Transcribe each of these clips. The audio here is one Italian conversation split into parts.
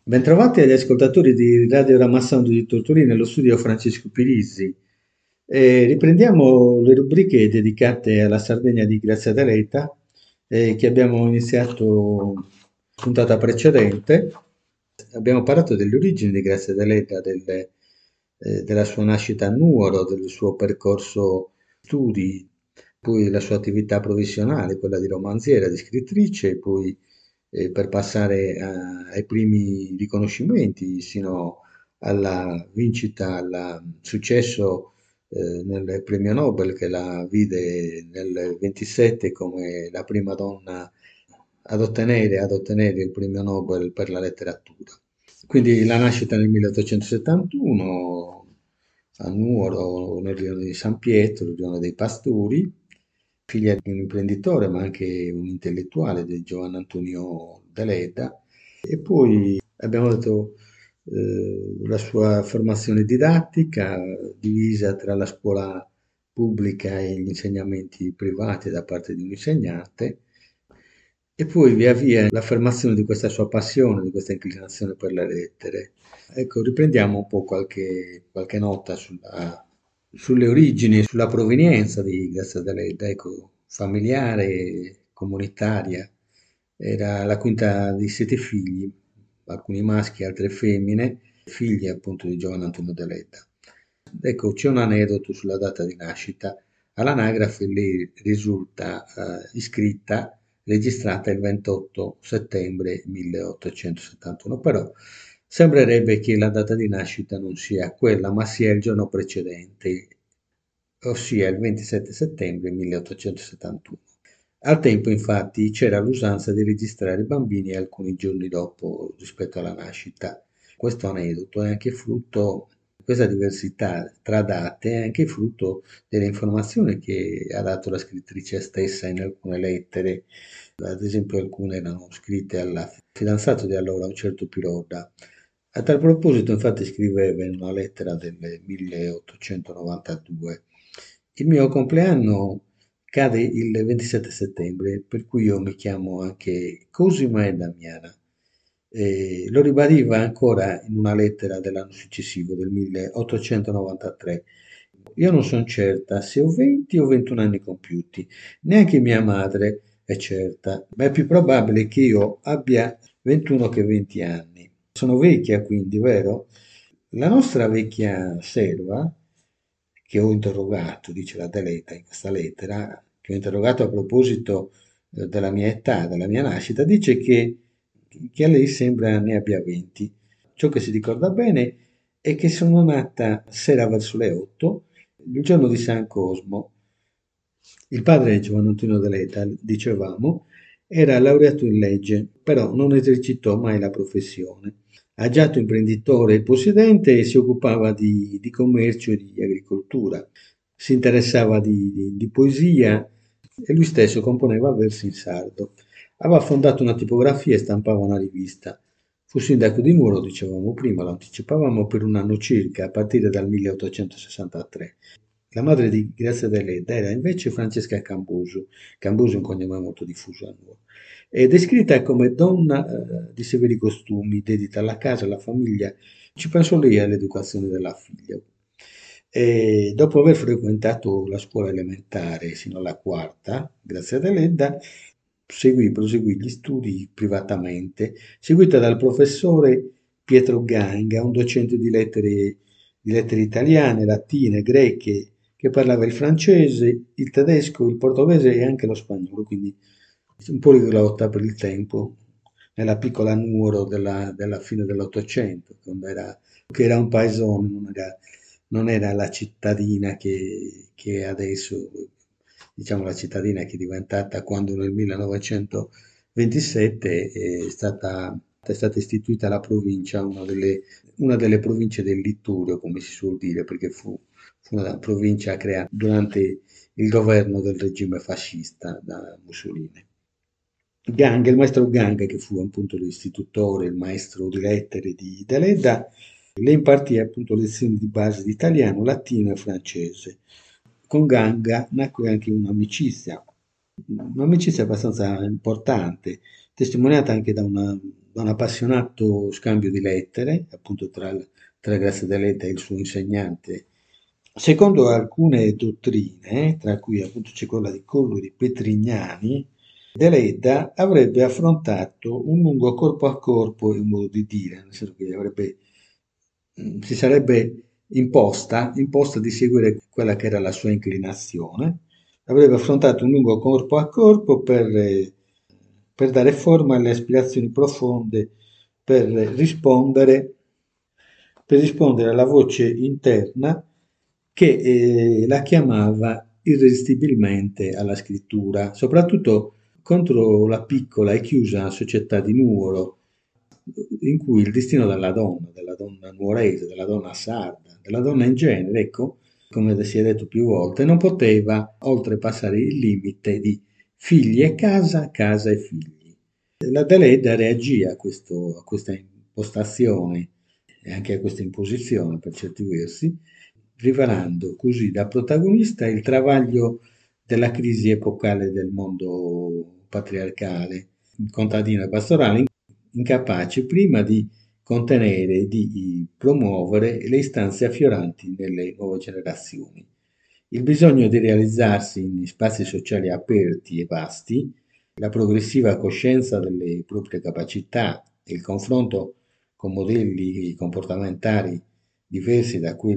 Bentrovati agli ascoltatori di Radio Ramazzando di Tortolì nello studio Francesco Pirizzi. Riprendiamo le rubriche dedicate alla Sardegna di Grazia Deledda che abbiamo iniziato puntata precedente. Abbiamo parlato delle origini di Grazia Deledda, della sua nascita a Nuoro, del suo percorso studi, poi la sua attività professionale, quella di romanziera, di scrittrice, poi per passare ai primi riconoscimenti sino alla vincita, al successo nel premio Nobel che la vide nel 27 come la prima donna ad ottenere il premio Nobel per la letteratura. Quindi la nascita nel 1871 a Nuoro, nel rione di San Pietro, il rione dei Pastori, figlia di un imprenditore ma anche un intellettuale di Giovanni Antonio Deledda. E poi abbiamo detto la sua formazione didattica divisa tra la scuola pubblica e gli insegnamenti privati da parte di un insegnante e poi via via l'affermazione di questa sua passione, di questa inclinazione per le lettere. Ecco, riprendiamo un po' qualche nota sulle origini, sulla provenienza di Grazia Deledda, ecco, familiare, comunitaria. Era la quinta di 7 figli, alcuni maschi, altre femmine, figli appunto di Giovanni Antonio Deledda. Ecco, c'è un aneddoto sulla data di nascita. All'anagrafe lei risulta iscritta, registrata il 28 settembre 1871, però sembrerebbe che la data di nascita non sia quella, ma sia il giorno precedente, ossia il 27 settembre 1871. Al tempo, infatti, c'era l'usanza di registrare i bambini alcuni giorni dopo rispetto alla nascita. Questo aneddoto è anche frutto, questa diversità tra date è anche frutto delle informazioni che ha dato la scrittrice stessa in alcune lettere. Ad esempio, alcune erano scritte al fidanzato di allora, un certo Piroda. A tal proposito, infatti, scriveva in una lettera del 1892: il mio compleanno cade il 27 settembre, per cui io mi chiamo anche Cosima e Damiana. Lo ribadiva ancora in una lettera dell'anno successivo, del 1893. Io non sono certa se ho 20 o 21 anni compiuti, neanche mia madre è certa, ma è più probabile che io abbia 21 che 20 anni. Sono vecchia quindi, vero? La nostra vecchia serva, che ho interrogato, dice la Deleta in questa lettera, che ho interrogato a proposito della mia età, della mia nascita, dice che a lei sembra ne abbia 20. Ciò che si ricorda bene è che sono nata sera verso le 8, il giorno di San Cosmo. Il padre Giovanni Antonio Deleta, dicevamo, era laureato in legge, però non esercitò mai la professione. Agiato imprenditore e possidente, si occupava di commercio e di agricoltura. Si interessava di poesia e lui stesso componeva versi in sardo. Aveva fondato una tipografia e stampava una rivista. Fu sindaco di Nuoro, dicevamo prima, lo anticipavamo, per un anno circa, a partire dal 1863. La madre di Grazia Deledda era invece Francesca Cambuso. Cambuso è un cognome molto diffuso a Nuoro. È descritta come donna di severi costumi, dedita alla casa, alla famiglia. Ci pensò lei all'educazione della figlia. E dopo aver frequentato la scuola elementare sino alla quarta, Grazia Deledda proseguì gli studi privatamente, seguita dal professore Pietro Ganga, un docente di lettere italiane, latine, greche, che parlava il francese, il tedesco, il portoghese e anche lo spagnolo, quindi un poliglotta per il tempo, nella piccola Nuoro della fine dell'Ottocento, che era un paesone, non era la cittadina che adesso, diciamo la cittadina che è diventata quando nel 1927 è stata istituita la provincia, una delle province del Litturio, come si suol dire, perché fu una provincia creata durante il governo del regime fascista da Mussolini. Gang, il maestro Gang, che fu appunto l'istitutore, il maestro di lettere di Deledda, le impartì appunto lezioni di base di italiano, latino e francese. Con Ganga nacque anche un'amicizia abbastanza importante, testimoniata anche da un appassionato scambio di lettere, appunto tra Grazia Deledda e il suo insegnante. Secondo alcune dottrine, tra cui appunto c'è quella di Collodi Petrignani, Deledda avrebbe affrontato un lungo corpo a corpo, è un modo di dire, nel senso che si sarebbe imposta di seguire quella che era la sua inclinazione, avrebbe affrontato un lungo corpo a corpo per dare forma alle aspirazioni profonde, per rispondere, per rispondere alla voce interna che la chiamava irresistibilmente alla scrittura, soprattutto contro la piccola e chiusa società di Nuoro, in cui il destino della donna nuorese, della donna sarda, della donna in genere, ecco, come si è detto più volte, non poteva oltrepassare il limite di figli e casa, casa e figli. La Deledda reagì a questa impostazione e anche a questa imposizione per certi versi, rivelando così da protagonista il travaglio della crisi epocale del mondo patriarcale, contadino e pastorale, incapace prima di contenere e di promuovere le istanze affioranti nelle nuove generazioni. Il bisogno di realizzarsi in spazi sociali aperti e vasti, la progressiva coscienza delle proprie capacità e il confronto con modelli comportamentali diversi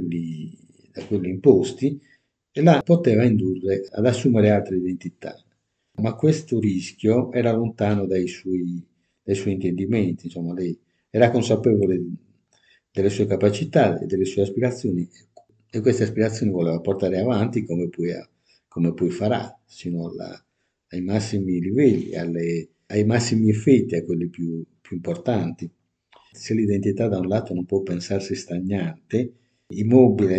da quelli imposti, e la poteva indurre ad assumere altre identità. Ma questo rischio era lontano dai suoi intendimenti, insomma, lei era consapevole delle sue capacità e delle sue aspirazioni e queste aspirazioni voleva portare avanti come poi farà, sino ai massimi livelli, ai massimi effetti, a quelli più importanti. Se l'identità da un lato non può pensarsi stagnante, immobile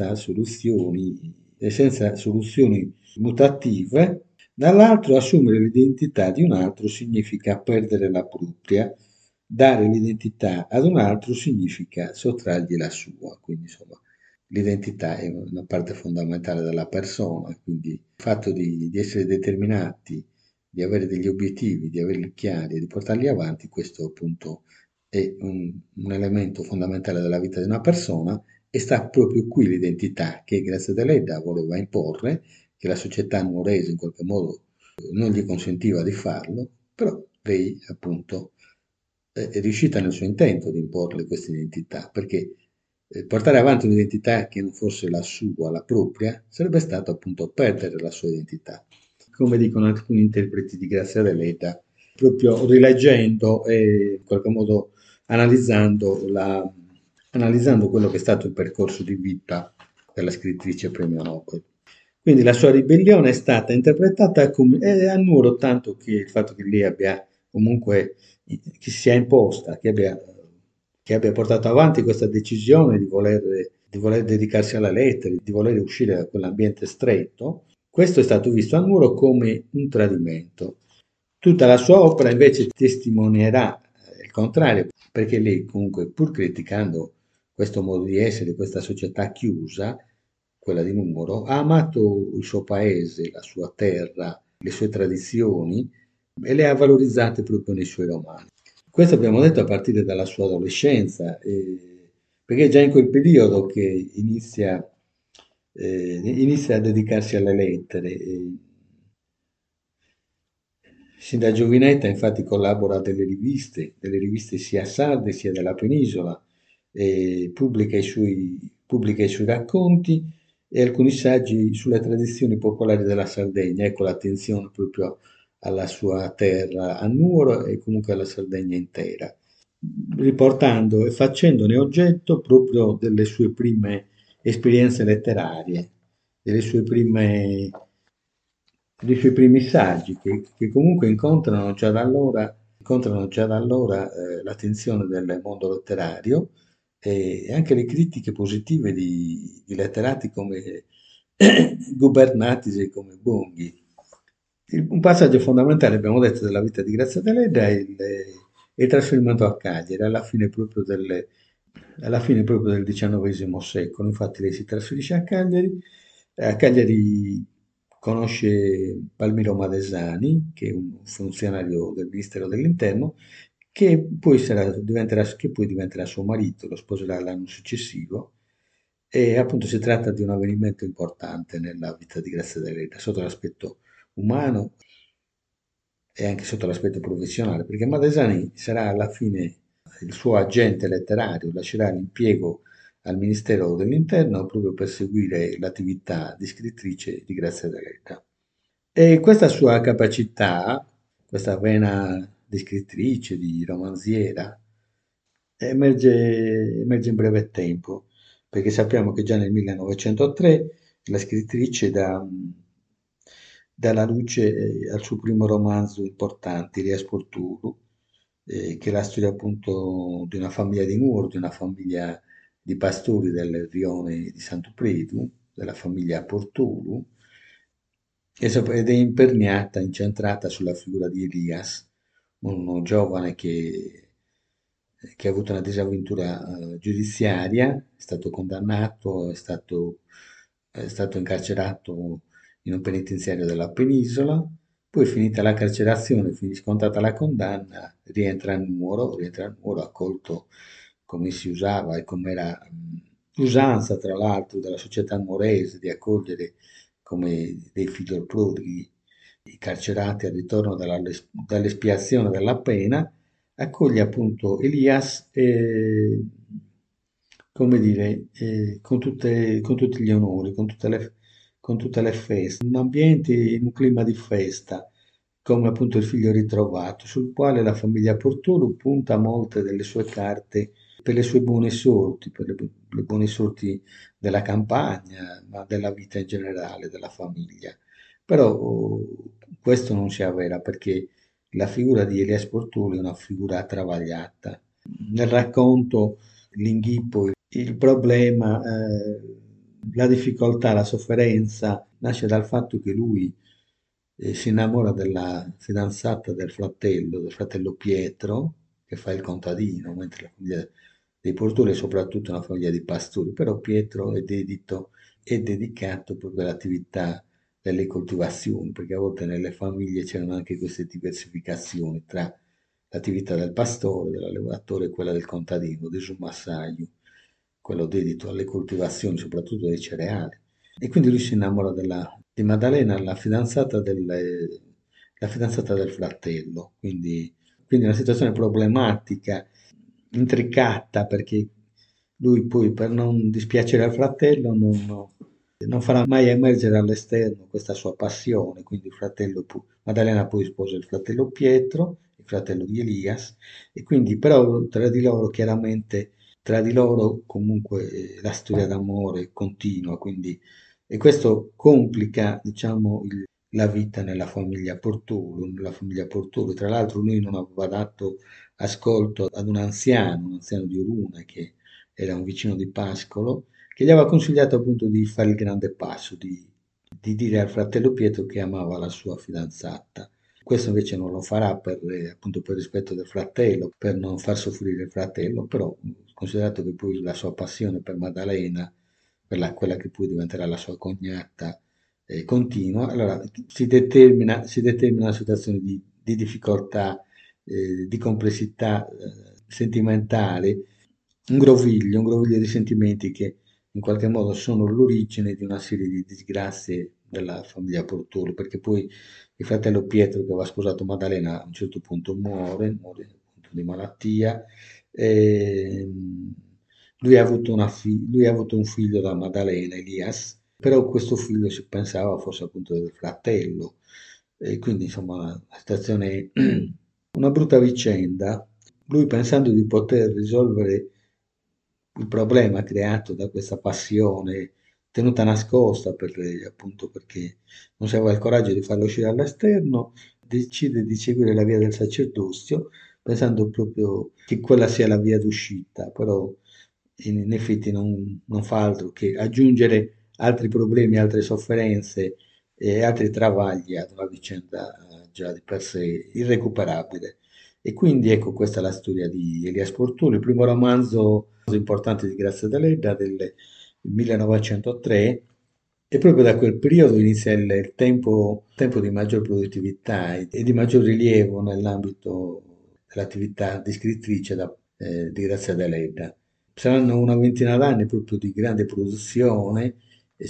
e senza soluzioni mutative, dall'altro assumere l'identità di un altro significa perdere la propria, dare l'identità ad un altro significa sottrargli la sua, quindi insomma l'identità è una parte fondamentale della persona, quindi il fatto di essere determinati, di avere degli obiettivi, di averli chiari e di portarli avanti, questo appunto è un elemento fondamentale della vita di una persona e sta proprio qui l'identità che Grazia Deledda voleva imporre, che la società nuorese in qualche modo non gli consentiva di farlo, però lei appunto è riuscita nel suo intento di imporle questa identità, perché portare avanti un'identità che non fosse la sua, la propria, sarebbe stato appunto perdere la sua identità. Come dicono alcuni interpreti di Grazia Deledda, proprio rileggendo e in qualche modo analizzando, analizzando quello che è stato il percorso di vita della scrittrice premio Nobel. Quindi la sua ribellione è stata interpretata come a Nuoro, tanto che il fatto che lei abbia comunque che si sia imposta, che abbia portato avanti questa decisione di voler dedicarsi alla lettera, di voler uscire da quell'ambiente stretto, questo è stato visto a Nuoro come un tradimento. Tutta la sua opera invece testimonierà il contrario, perché lei comunque pur criticando questo modo di essere, questa società chiusa, quella di Nuoro, ha amato il suo paese, la sua terra, le sue tradizioni e le ha valorizzate proprio nei suoi romani. Questo abbiamo detto a partire dalla sua adolescenza, perché è già in quel periodo che inizia a dedicarsi alle lettere. Sin da giovinetta infatti collabora a delle riviste sia sarde sia della penisola, pubblica i suoi racconti e alcuni saggi sulle tradizioni popolari della Sardegna. Ecco l'attenzione proprio alla sua terra, a Nuoro e comunque alla Sardegna intera, riportando e facendone oggetto proprio delle sue prime esperienze letterarie, delle sue prime dei suoi primi saggi che comunque incontrano già da allora l'attenzione del mondo letterario e anche le critiche positive di letterati come Gubernatis e come Bonghi. Un passaggio fondamentale, abbiamo detto, della vita di Grazia Deledda è il trasferimento a Cagliari alla fine proprio del XIX secolo. Infatti lei si trasferisce a Cagliari conosce Palmiro Madesani, che è un funzionario del Ministero dell'Interno, che poi diventerà suo marito, lo sposerà l'anno successivo. E appunto si tratta di un avvenimento importante nella vita di Grazia Deledda, sotto l'aspetto umano e anche sotto l'aspetto professionale, perché Madesani sarà alla fine il suo agente letterario, lascerà l'impiego al Ministero dell'Interno proprio per seguire l'attività di scrittrice di Grazia Deledda. E questa sua capacità, questa vena di scrittrice, di romanziera, emerge in breve tempo, perché sappiamo che già nel 1903 la scrittrice dà la luce al suo primo romanzo importante, Elias Portulu, che è la storia appunto di una famiglia di Nuoro, di una famiglia di pastori del rione di Sant'Upredu, della famiglia Portulu, ed è imperniata, incentrata sulla figura di Elias, uno giovane che ha avuto una disavventura giudiziaria, è stato condannato, è stato incarcerato in un penitenziario della penisola, poi finita la carcerazione, scontata la condanna, rientra a Nuoro accolto come si usava e come era usanza tra l'altro della società nuorese di accogliere come dei figlioprodi i carcerati al ritorno dall'espiazione della pena, accoglie appunto Elias, come dire, con tutti gli onori, con tutte le feste, in un ambiente, in un clima di festa, come appunto il figlio ritrovato, sul quale la famiglia Portolo punta molte delle sue carte per le sue buone sorti, per le buone sorti della campagna, ma della vita in generale, della famiglia. Però questo non si avvera perché la figura di Elias Portolo è una figura travagliata. Nel racconto l'inghippo, il problema, la difficoltà, la sofferenza nasce dal fatto che lui si innamora della fidanzata del fratello Pietro, che fa il contadino, mentre la famiglia dei Portoli è soprattutto una famiglia di pastori, però Pietro è dedicato proprio all'attività delle coltivazioni, perché a volte nelle famiglie c'erano anche queste diversificazioni tra l'attività del pastore, dell'allevatore e quella del contadino, del giummassaio, quello dedito alle coltivazioni, soprattutto dei cereali. E quindi lui si innamora di Maddalena, la fidanzata del fratello, quindi una situazione problematica, intricata, perché lui poi per non dispiacere al fratello non farà mai emergere all'esterno questa sua passione, quindi Maddalena poi sposa il fratello Pietro, il fratello di Elias, e quindi però tra di loro chiaramente, tra di loro comunque la storia d'amore continua, quindi, e questo complica, diciamo, la vita nella famiglia Portolo. Tra l'altro lui non aveva dato ascolto ad un anziano di Oruna, che era un vicino di Pascolo, che gli aveva consigliato appunto di fare il grande passo, di dire al fratello Pietro che amava la sua fidanzata. Questo invece non lo farà appunto per rispetto del fratello, per non far soffrire il fratello, però considerato che poi la sua passione per Maddalena, quella che poi diventerà la sua cognata, continua, allora si determina una situazione di difficoltà, di complessità sentimentale, un groviglio di sentimenti che in qualche modo sono l'origine di una serie di disgrazie della famiglia Portolo, perché poi il fratello Pietro che aveva sposato Maddalena a un certo punto muore appunto di malattia. E, lui ha avuto un figlio da Maddalena, Elias, però questo figlio si pensava fosse appunto del fratello, e quindi insomma una situazione, una brutta vicenda. Lui pensando di poter risolvere il problema creato da questa passione tenuta nascosta appunto perché non si aveva il coraggio di farlo uscire all'esterno, decide di seguire la via del sacerdozio, pensando proprio che quella sia la via d'uscita, però in effetti non fa altro che aggiungere altri problemi, altre sofferenze e altri travagli ad una vicenda già di per sé irrecuperabile. E quindi ecco, questa è la storia di Elias Portulu, il primo romanzo importante di Grazia Deledda del 1903, e proprio da quel periodo inizia tempo di maggior produttività e di maggior rilievo nell'ambito dell'attività di scrittrice di Grazia Deledda. Saranno una ventina d'anni proprio di grande produzione e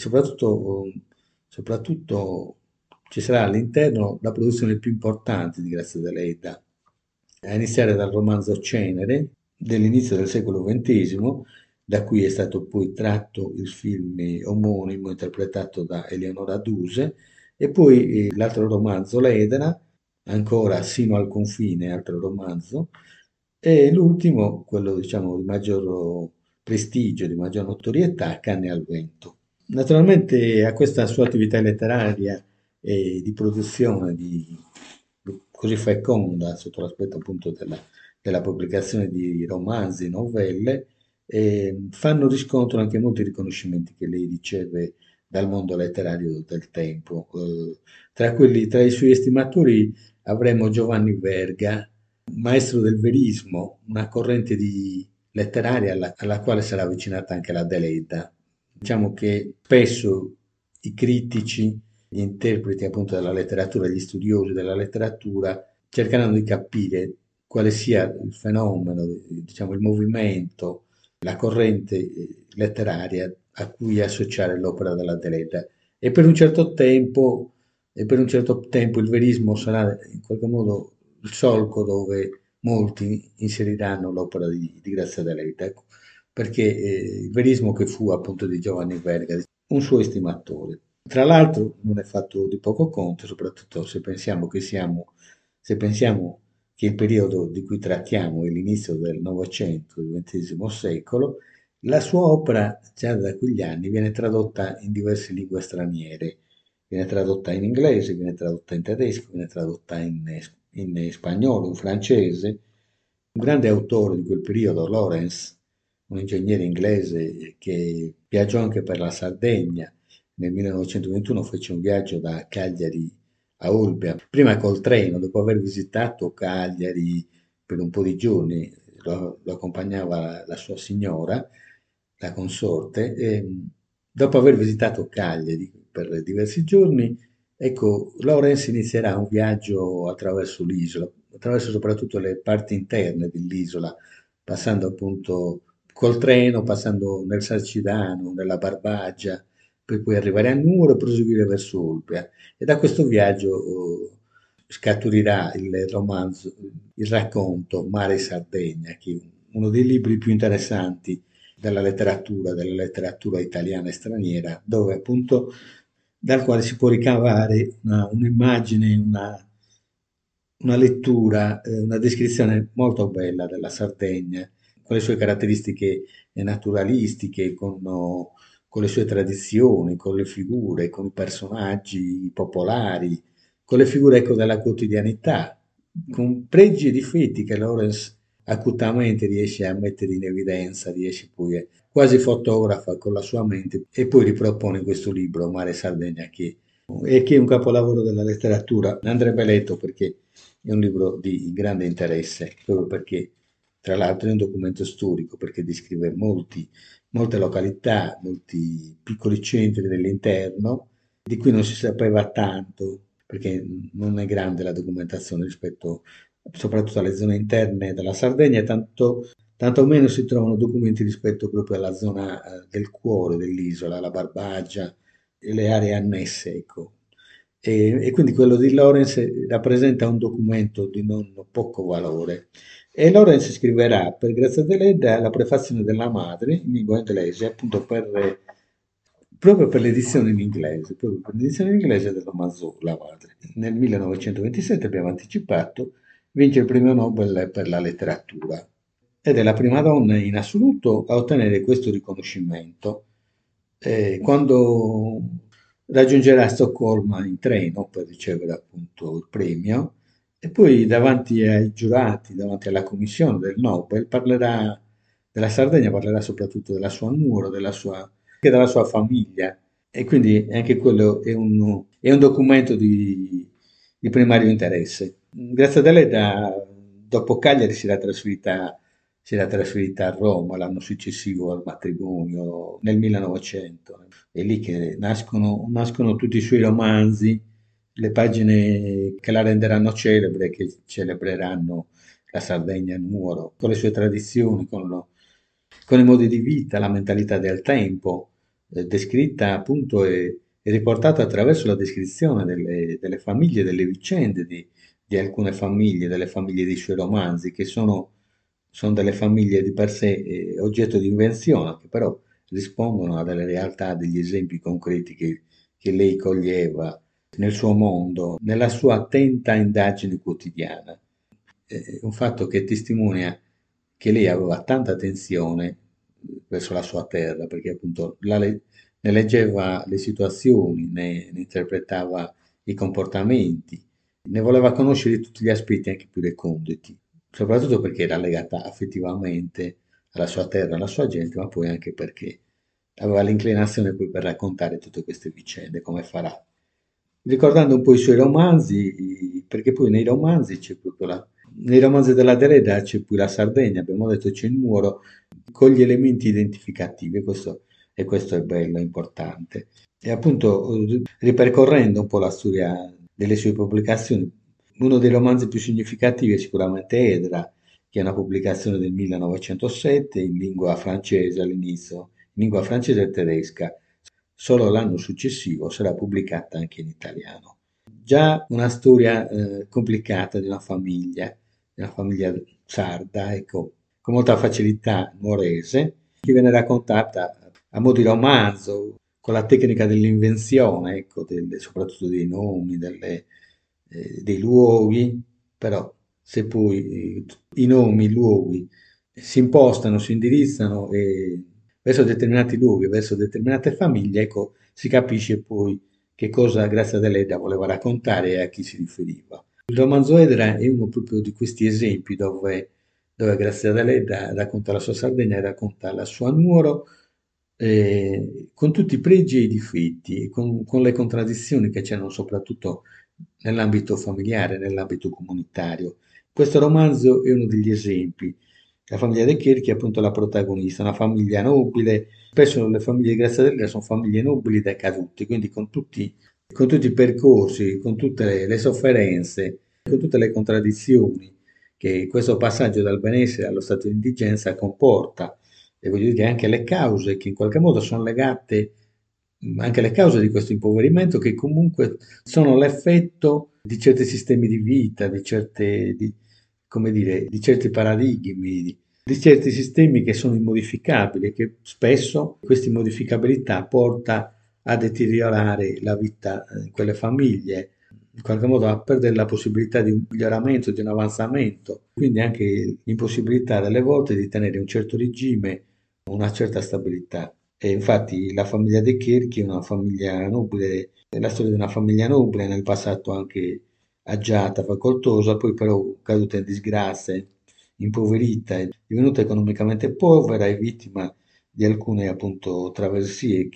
soprattutto ci sarà all'interno la produzione più importante di Grazia Deledda, a iniziare dal romanzo Cenere dell'inizio del secolo XX, da cui è stato poi tratto il film omonimo interpretato da Eleonora Duse, e poi l'altro romanzo L'Edera, ancora Sino al confine, altro romanzo, e l'ultimo, quello diciamo di maggior prestigio, di maggior notorietà, Canne al vento. Naturalmente a questa sua attività letteraria e di produzione così feconda sotto l'aspetto appunto della pubblicazione di romanzi, novelle, fanno riscontro anche molti riconoscimenti che lei riceve dal mondo letterario del tempo. Tra i suoi estimatori avremo Giovanni Verga, maestro del verismo, una corrente letteraria alla quale sarà avvicinata anche la Deleda. Diciamo che spesso i critici, gli interpreti appunto della letteratura, gli studiosi della letteratura, cercheranno di capire quale sia il fenomeno, diciamo il movimento, la corrente letteraria a cui associare l'opera della Deleda. E per un certo tempo, e per un certo tempo il verismo sarà in qualche modo il solco dove molti inseriranno l'opera di Grazia Deledda, ecco, perché il verismo che fu appunto di Giovanni Verga, un suo estimatore. Tra l'altro non è fatto di poco conto, soprattutto se pensiamo che il periodo di cui trattiamo è l'inizio del Novecento, del XX secolo, la sua opera già da quegli anni viene tradotta in diverse lingue straniere, viene tradotta in inglese, viene tradotta in tedesco, viene tradotta in spagnolo, in francese. Un grande autore di quel periodo, Lawrence, un ingegnere inglese che viaggiò anche per la Sardegna, nel 1921 fece un viaggio da Cagliari a Olbia, prima col treno, dopo aver visitato Cagliari per un po' di giorni, lo accompagnava la sua signora, la consorte, e dopo aver visitato Cagliari per diversi giorni, ecco, Lawrence inizierà un viaggio attraverso l'isola, attraverso soprattutto le parti interne dell'isola, passando appunto col treno, passando nel Sarcidano, nella Barbagia, per poi arrivare a Nuoro e proseguire verso Olbia. E da questo viaggio scaturirà il romanzo, il racconto Mare e Sardegna, che è uno dei libri più interessanti della letteratura italiana e straniera, dove appunto dal quale si può ricavare un'immagine, una lettura, una descrizione molto bella della Sardegna, con le sue caratteristiche naturalistiche, con le sue tradizioni, con le figure, con i personaggi popolari, con le figure ecco, della quotidianità, con pregi e difetti che Lawrence acutamente riesce a mettere in evidenza, riesce poi quasi fotografa con la sua mente e poi ripropone in questo libro Mare e Sardegna che è un capolavoro della letteratura. Andrebbe letto perché è un libro di grande interesse, proprio perché tra l'altro è un documento storico, perché descrive molte località, molti piccoli centri dell'interno, di cui non si sapeva tanto, perché non è grande la documentazione rispetto soprattutto alle zone interne della Sardegna, tanto meno si trovano documenti rispetto proprio alla zona del cuore dell'isola, la Barbagia e le aree annesse, ecco. E quindi quello di Lawrence rappresenta un documento di non poco valore. E Lawrence scriverà per Grazia Deledda la prefazione della madre in lingua inglese, appunto proprio per l'edizione in inglese, proprio per l'edizione in inglese del romanzo La madre. Nel 1927, abbiamo anticipato, vince il premio Nobel per la letteratura ed è la prima donna in assoluto a ottenere questo riconoscimento. Quando raggiungerà Stoccolma in treno per ricevere appunto il premio e poi davanti ai giurati, davanti alla commissione del Nobel, parlerà della Sardegna, parlerà soprattutto della sua Nuoro, anche della sua famiglia e quindi anche quello è un documento di primario interesse. Grazie a lei dopo Cagliari si era trasferita a Roma l'anno successivo al matrimonio, nel 1900. È lì che nascono tutti i suoi romanzi, le pagine che la renderanno celebre, che celebreranno la Sardegna Nuoro, con le sue tradizioni, con i modi di vita, la mentalità del tempo, descritta appunto e riportata attraverso la descrizione delle famiglie, delle vicende di alcune famiglie, delle famiglie dei suoi romanzi, che sono delle famiglie di per sé oggetto di invenzione, che però rispondono a delle realtà, degli esempi concreti che lei coglieva nel suo mondo, nella sua attenta indagine quotidiana. Un fatto che testimonia che lei aveva tanta attenzione verso la sua terra, perché appunto ne leggeva le situazioni, ne interpretava i comportamenti, ne voleva conoscere tutti gli aspetti, anche più reconditi, soprattutto perché era legata affettivamente alla sua terra, alla sua gente, ma poi anche perché aveva l'inclinazione poi per raccontare tutte queste vicende, come farà. Ricordando un po' i suoi romanzi, perché poi nei romanzi c'è proprio nei romanzi della Derrida c'è poi la Sardegna, abbiamo detto c'è il Nuoro, con gli elementi identificativi, e questo è bello, è importante. E appunto, ripercorrendo un po' la storia delle sue pubblicazioni, uno dei romanzi più significativi è sicuramente Edra, che è una pubblicazione del 1907 in lingua francese all'inizio, in lingua francese e tedesca. Solo l'anno successivo sarà pubblicata anche in italiano. Già una storia complicata di una famiglia sarda, ecco, con molta facilità nuorese, che viene raccontata a mo' di romanzo, con la tecnica dell'invenzione, ecco, soprattutto dei nomi, dei luoghi, però se poi i nomi, i luoghi si impostano, si indirizzano verso determinati luoghi, verso determinate famiglie, ecco, si capisce poi che cosa Grazia Deledda voleva raccontare e a chi si riferiva. Il romanzo Edera è uno proprio di questi esempi dove Grazia Deledda racconta la sua Sardegna e racconta la sua Nuoro, con tutti i pregi e i difetti, con le contraddizioni che c'erano soprattutto nell'ambito familiare, nell'ambito comunitario. Questo romanzo è uno degli esempi. La famiglia De Chierchi è appunto la protagonista, una famiglia nobile. Spesso le famiglie di Grazia Deledda sono famiglie nobili decadute, quindi con tutti i percorsi, con tutte le sofferenze, con tutte le contraddizioni che questo passaggio dal benessere allo stato di indigenza comporta, e voglio dire anche le cause che in qualche modo sono legate, anche le cause di questo impoverimento, che comunque sono l'effetto di certi sistemi di vita, come dire, di certi paradigmi, di certi sistemi che sono immodificabili e che spesso questa immodificabilità porta a deteriorare la vita in quelle famiglie, in qualche modo a perdere la possibilità di un miglioramento, di un avanzamento, quindi anche l'impossibilità delle volte di tenere un certo regime, una certa stabilità. E infatti la famiglia De Chierchi è una famiglia nobile, è la storia di una famiglia nobile, nel passato anche agiata, facoltosa, poi però caduta in disgrazia, impoverita, è divenuta economicamente povera e vittima di alcune appunto traversie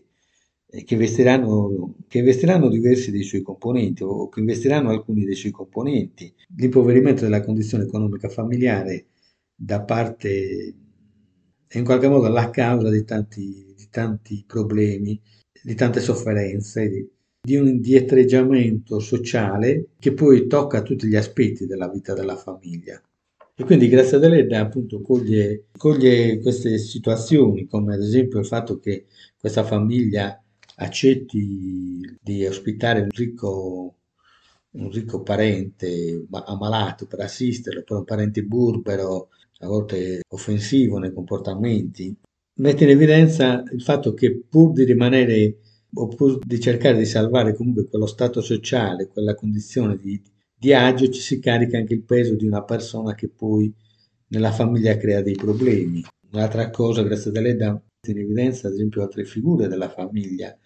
che investiranno diversi dei suoi componenti o che investiranno alcuni dei suoi componenti. L'impoverimento della condizione economica familiare da parte è in qualche modo la causa di tanti problemi, di tante sofferenze, di un indietreggiamento sociale che poi tocca tutti gli aspetti della vita della famiglia. E quindi Grazia Deledda appunto coglie queste situazioni, come ad esempio il fatto che questa famiglia accetti di ospitare un ricco parente ammalato per assisterlo, però un parente burbero, a volte offensivo nei comportamenti, mette in evidenza il fatto che pur di rimanere o pur di cercare di salvare comunque quello stato sociale, quella condizione di agio, ci si carica anche il peso di una persona che poi nella famiglia crea dei problemi. Un'altra cosa, grazie a Deledda, mette in evidenza ad esempio altre figure della famiglia,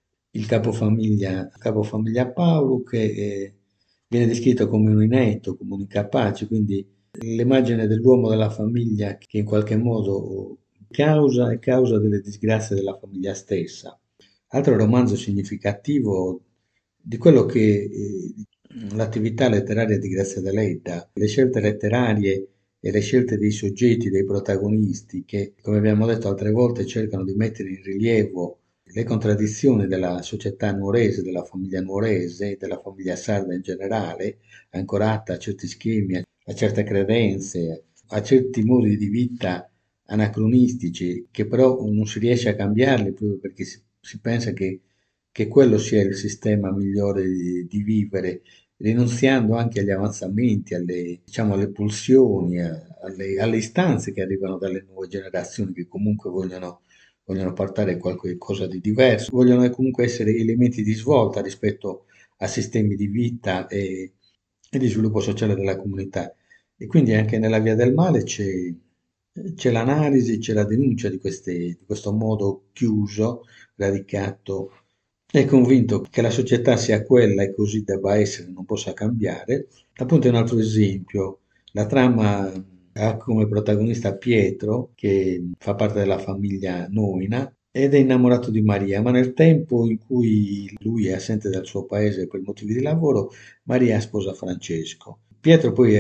il capofamiglia Paolo che viene descritto come un inetto, come un incapace, quindi l'immagine dell'uomo della famiglia che in qualche modo è causa delle disgrazie della famiglia stessa. Altro romanzo significativo di quello che l'attività letteraria di Grazia Deledda, le scelte letterarie e le scelte dei soggetti, dei protagonisti, che, come abbiamo detto altre volte, cercano di mettere in rilievo le contraddizioni della società nuorese, della famiglia nuorese, della famiglia sarda in generale, ancorata a certi schemi, a certe credenze, a certi modi di vita anacronistici, che però non si riesce a cambiarli proprio perché si pensa che quello sia il sistema migliore di vivere, rinunziando anche agli avanzamenti, alle, diciamo, alle pulsioni, alle istanze che arrivano dalle nuove generazioni che comunque vogliono portare qualcosa di diverso, vogliono comunque essere elementi di svolta rispetto a sistemi di vita e di sviluppo sociale della comunità. E quindi anche nella via del male c'è l'analisi, c'è la denuncia di questo modo chiuso, radicato e convinto che la società sia quella e così debba essere, non possa cambiare. Appunto è un altro esempio. La trama ha come protagonista Pietro, che fa parte della famiglia Noina, ed è innamorato di Maria, ma nel tempo in cui lui è assente dal suo paese per motivi di lavoro, Maria sposa Francesco. Pietro poi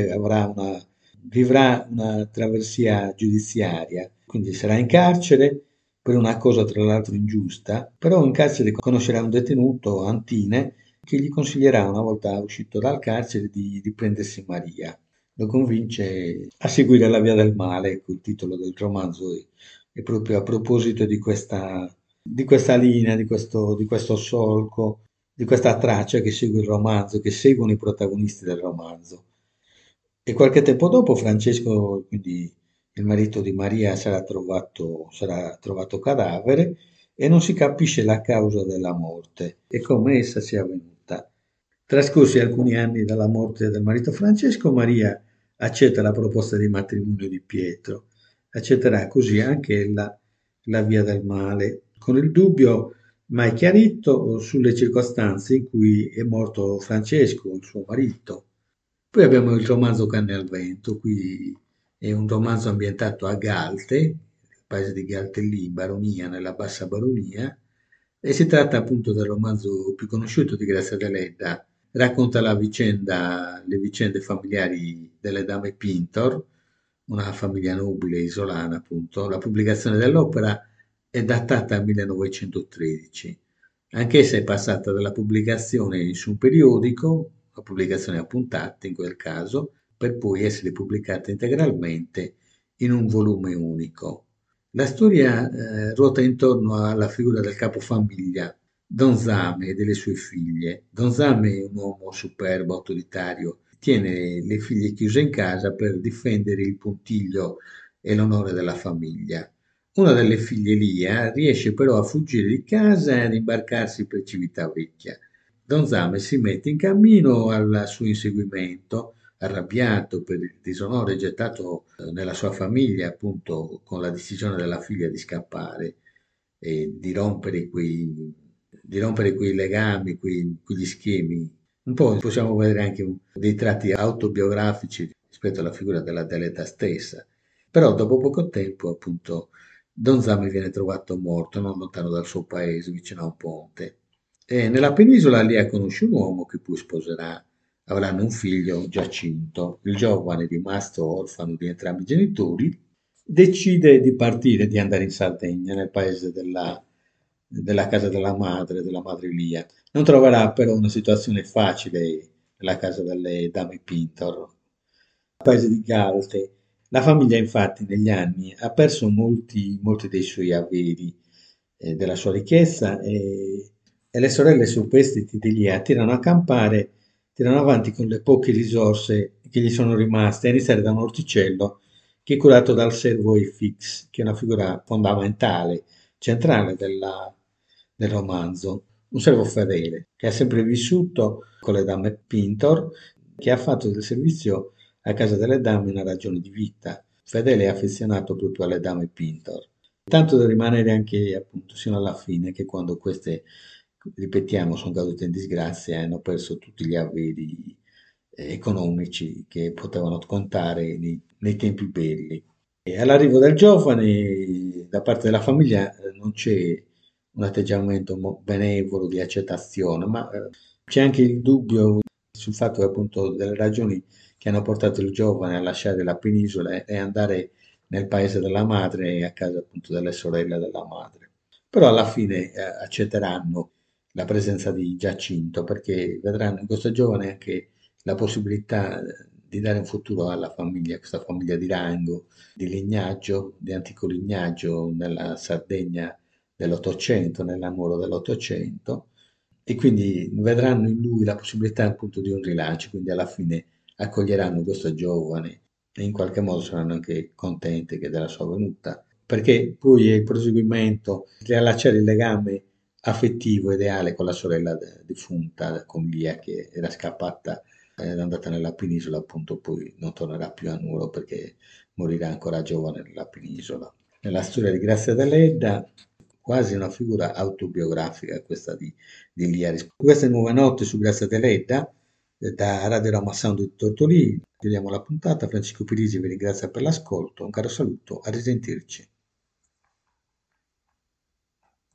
vivrà una traversia giudiziaria, quindi sarà in carcere per una cosa tra l'altro ingiusta, però in carcere conoscerà un detenuto, Antine, che gli consiglierà una volta uscito dal carcere di prendersi Maria. Lo convince a seguire la via del male, ecco il titolo del romanzo è proprio a proposito di questa linea, di questo solco, di questa traccia che segue il romanzo, che seguono i protagonisti del romanzo. E qualche tempo dopo Francesco, quindi il marito di Maria, sarà trovato cadavere e non si capisce la causa della morte e come essa sia avvenuta. Trascorsi alcuni anni dalla morte del marito Francesco, Maria accetta la proposta di matrimonio di Pietro. Accetterà così anche la via del male, con il dubbio mai chiarito sulle circostanze in cui è morto Francesco, il suo marito. Poi abbiamo il romanzo Canne al vento, qui è un romanzo ambientato a Galte, il paese di Galtellì, in Baronia, nella Bassa Baronia, e si tratta appunto del romanzo più conosciuto di Grazia Deledda. Racconta le vicende familiari delle dame Pintor, una famiglia nobile isolana appunto. La pubblicazione dell'opera è datata al 1913. Anch'essa è passata dalla pubblicazione su un periodico, la pubblicazione a puntate in quel caso, per poi essere pubblicata integralmente in un volume unico. La storia ruota intorno alla figura del capofamiglia Don Zame e delle sue figlie. Don Zame è un uomo superbo, autoritario, tiene le figlie chiuse in casa per difendere il puntiglio e l'onore della famiglia. Una delle figlie, Lia, riesce però a fuggire di casa e ad imbarcarsi per Civitavecchia. Don Zame si mette in cammino al suo inseguimento, arrabbiato per il disonore gettato nella sua famiglia, appunto con la decisione della figlia di scappare e di rompere quei legami, quegli schemi. Un po' possiamo vedere anche dei tratti autobiografici rispetto alla figura della Deleta stessa. Però dopo poco tempo, appunto, Don Zame viene trovato morto non lontano dal suo paese, vicino a un ponte. E nella penisola lì conosce un uomo che poi sposerà. Avranno un figlio, Giacinto. Il giovane, rimasto orfano di entrambi i genitori, decide di partire, di andare in Sardegna, nel paese della casa della madre Lia. Non troverà però una situazione facile nella casa delle dame Pintor, paese di Galte. La famiglia infatti negli anni ha perso molti dei suoi averi, della sua ricchezza e le sorelle superstiti di Lia tirano a campare, tirano avanti con le poche risorse che gli sono rimaste, a iniziare da un orticello che è curato dal servo Efix, che è una figura fondamentale, centrale del romanzo. Un servo fedele che ha sempre vissuto con le dame Pintor, che ha fatto del servizio a casa delle dame una ragione di vita, fedele e affezionato proprio alle dame Pintor. Tanto da rimanere anche appunto sino alla fine, che quando queste, ripetiamo, sono cadute in disgrazia e hanno perso tutti gli averi economici che potevano contare nei tempi belli. E all'arrivo del giovane, da parte della famiglia, non c'è un atteggiamento benevolo di accettazione, ma c'è anche il dubbio sul fatto che appunto delle ragioni che hanno portato il giovane a lasciare la penisola e andare nel paese della madre e a casa appunto delle sorelle della madre. Però alla fine accetteranno la presenza di Giacinto perché vedranno in questo giovane anche la possibilità di dare un futuro alla famiglia, questa famiglia di rango, di lignaggio, di antico lignaggio nella Sardegna dell'Ottocento, nell'Anuoro dell'Ottocento, e quindi vedranno in lui la possibilità appunto di un rilancio, quindi alla fine accoglieranno questo giovane e in qualche modo saranno anche contenti che della sua venuta, perché poi è il proseguimento, riallacciare il legame affettivo ideale con la sorella defunta, con Lia, che era scappata, era andata nella penisola, appunto poi non tornerà più a Nuoro perché morirà ancora giovane nella penisola. Nella storia di Grazia Deledda, quasi una figura autobiografica questa di Lia. Queste nuove note su Grazia Deledda, da Radio Roma Sound di Tortolì, chiudiamo la puntata. Francesco Pirisi vi ringrazia per l'ascolto, un caro saluto, a risentirci.